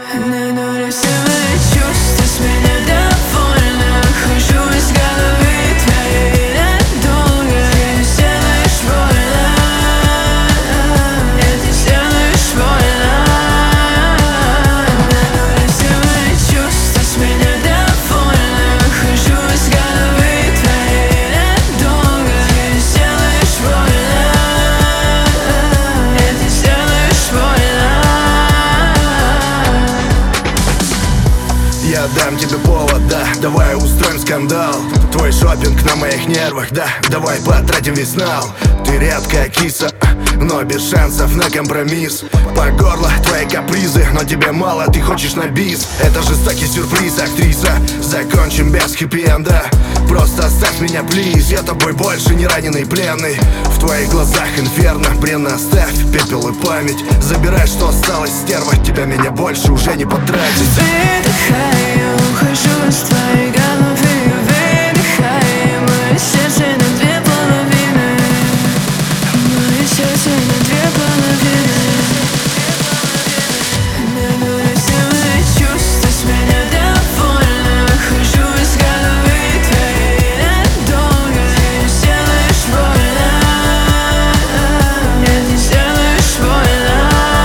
На нуле все мои чувства, с меня довольно. Хожу из головы твоей надолго. Ты не сделаешь больно, нет, не сделаешь больно. На нуле все мои чувства, с меня довольно. Хожу из головы твоей надолго. Ты не сделаешь больно, нет, не сделаешь больно. Я дам тебе повод, да, давай устроим скандал. Твой шопинг на моих нервах, да, давай потратим весь нал. Ты редкая киса, но без шансов на компромисс. По горло твои капризы, но тебе мало, ты хочешь на бис. Это жестокий сюрприз, актриса. Закончим без хэппи-энда. Просто оставь меня, плиз, я тобой больше не раненый пленный. В твоих глазах инферно, бренно оставь пепел и память. Забирай, что осталось, стерва, тебя меня больше уже не потратить. Выдыхаю, ухожу из твоей головы. Выдыхаю, мое сердце на две половины. Мое сердце на две половины. На нуле все мои чувства, с меня довольно. Хожу из головы твоей надолго. Ты не сделаешь больно, нет, не сделаешь больно.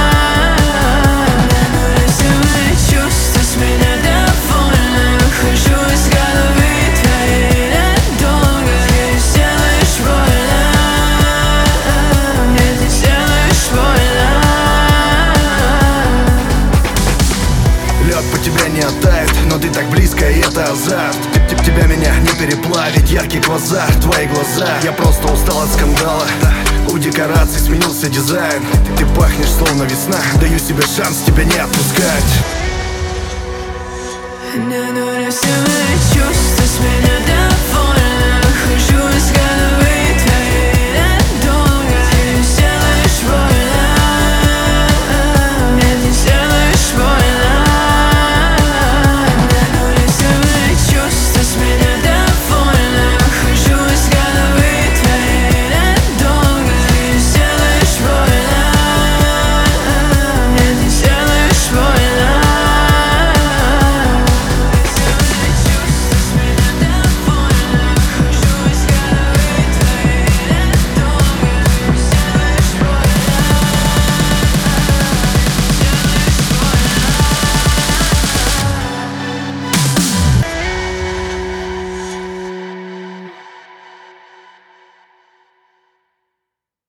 На нуле все мои чувства, с меня довольно. Хожу из головы твоей надолго. Ты не сделаешь больно, нет, не сделаешь больно. Лед по тебе не оттает, но ты так близко, и это азарт. Тебя меня не переплавить, яркий квазар, твои глаза. Я просто устал от скандала, у декораций сменился дизайн. Ты пахнешь словно весна, даю себе шанс тебя не отпускать. На нуле все мои чувства, с меня довольно. Хожу из головы